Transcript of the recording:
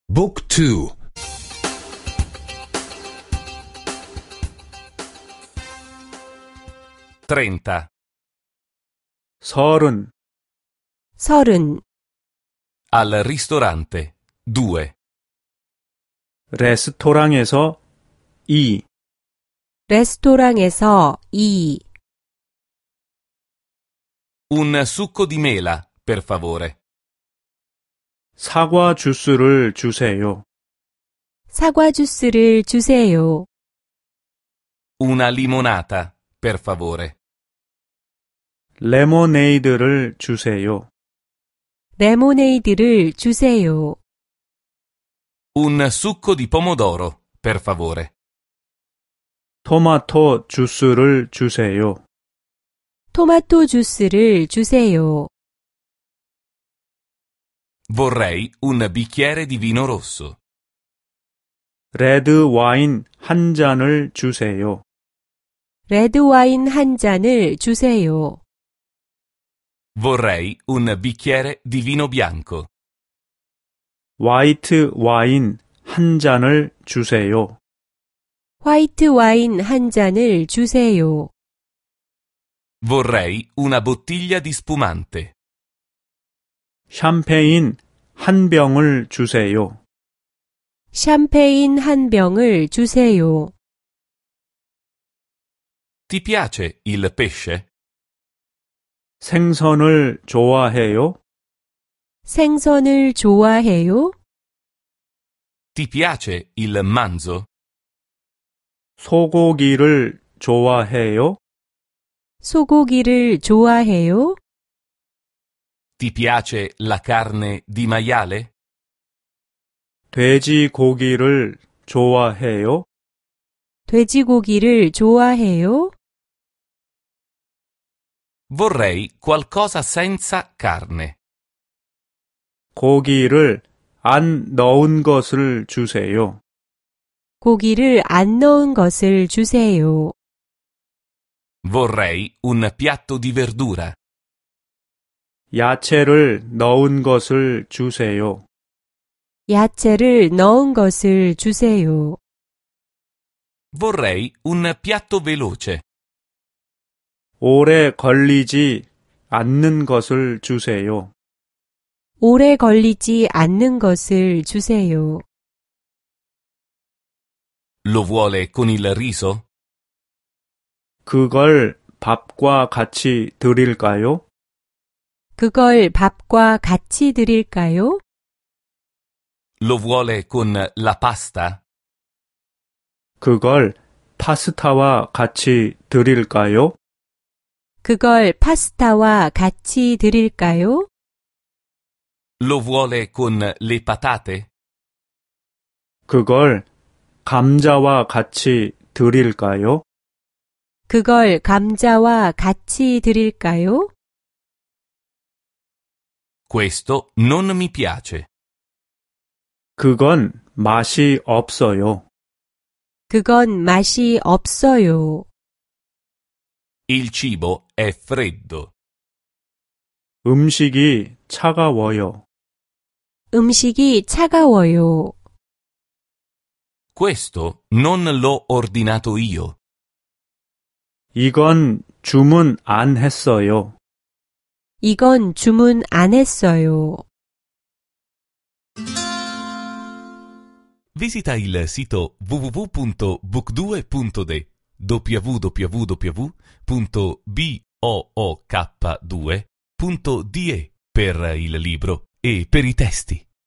Book 2. 30. 30. Al ristorante 2. 레스토랑에서 2. 레스토랑에서 2. Un succo di mela, per favore. 사과 주스를 주세요. 사과 주스를 주세요. Una limonata, per favore. 레모네이드를 주세요. 레모네이드를 주세요. Un succo di pomodoro, per favore. 토마토 주스를 주세요. 토마토 주스를 주세요. Vorrei un bicchiere di vino rosso. 레드 와인 한 잔을 주세요. 레드 와인 한 잔을 주세요. Vorrei un bicchiere di vino bianco. 화이트 와인 한 잔을 주세요. 화이트 와인 한 잔을 주세요. Vorrei una bottiglia di spumante. 샴페인 한 병을 주세요. 샴페인 한 병을 주세요. Ti piace il pesce? 생선을 좋아해요? 생선을 좋아해요? Ti piace il manzo? 소고기를 좋아해요? 소고기를 좋아해요? Ti piace la carne di maiale? 돼지고기를 좋아해요? 돼지고기를 좋아해요? Vorrei qualcosa senza carne. 고기를 안 넣은 것을 주세요. 고기를 안 넣은 것을 주세요. Vorrei un piatto di verdura. 야채를 넣은 것을 주세요. 야채를 넣은 것을 주세요. Vorrei un piatto veloce. 오래 걸리지 않는 것을 주세요. 오래 걸리지 않는 것을 주세요. Lo vuole con il riso? 그걸 밥과 같이 드릴까요? 그걸 밥과 같이 드릴까요? Lo vuole con la pasta? 그걸 파스타와 같이 드릴까요? 그걸 파스타와 같이 드릴까요? Lo vuole con le patate? 그걸 감자와 같이 드릴까요? 그걸 감자와 같이 드릴까요? Questo non mi piace. 그건 맛이 없어요. 그건 맛이 없어요. Il cibo è freddo. 음식이 차가워요. 음식이 차가워요. Questo non l'ho ordinato io. 이건 주문 안 했어요. 이건 주문 안 했어요. Visita il sito www.book2.de www.book2.de per il libro e per i testi.